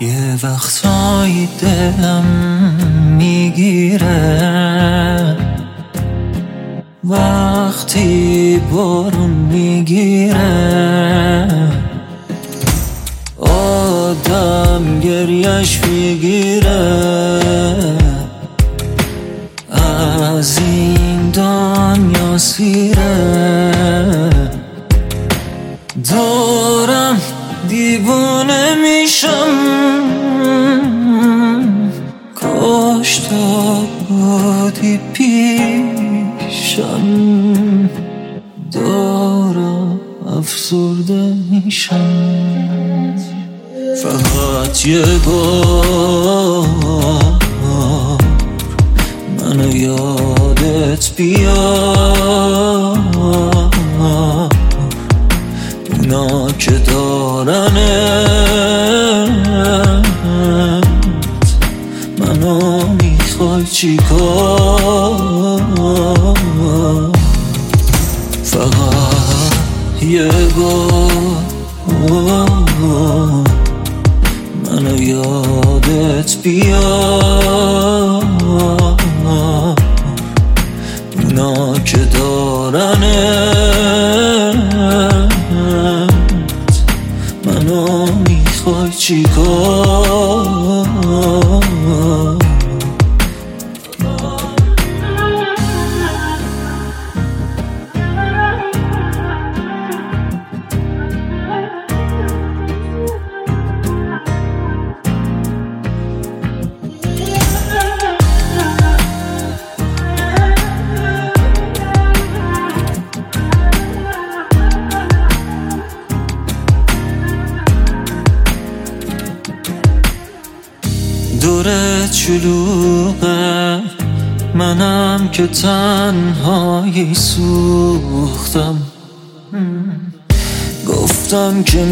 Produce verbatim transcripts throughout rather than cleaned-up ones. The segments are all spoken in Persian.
یه وقتایی دلم میگیره وقتی بارون میگیره آدم گریش میگیره از این دنیا سیره دارم دیوانه میشم کاش تو بودی پیشم دارم افسرده میشم فقط یه بار منو یادت بیار اونا که دارنت منو میخوای چی کار فقط یه بار منو یادت بیار اونا که دارنت منو میخوای چی کار دورت شلوغه منم که تنهایی سوختم گفتم که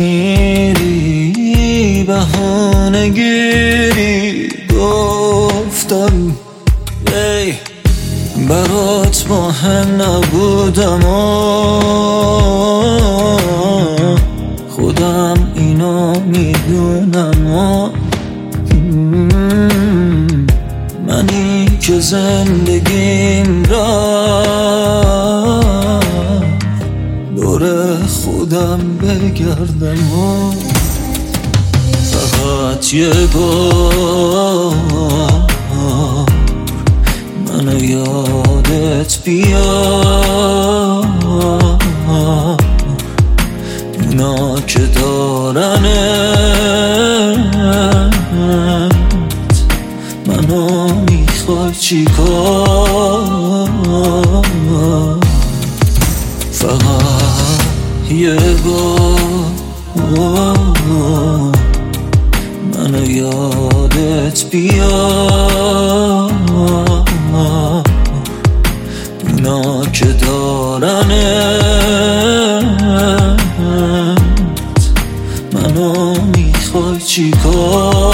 میری بهانه گیری گفتم ای برات مهم نبودم خودم اینو میدونم منی که زندگیم را دور خودم بگردم فقط یه بار منو یادت بیار اونا که دارنت منو میخوای چی کار فقط یه بار منو یادت بیار اونا که دارنت منو میخوای چی کار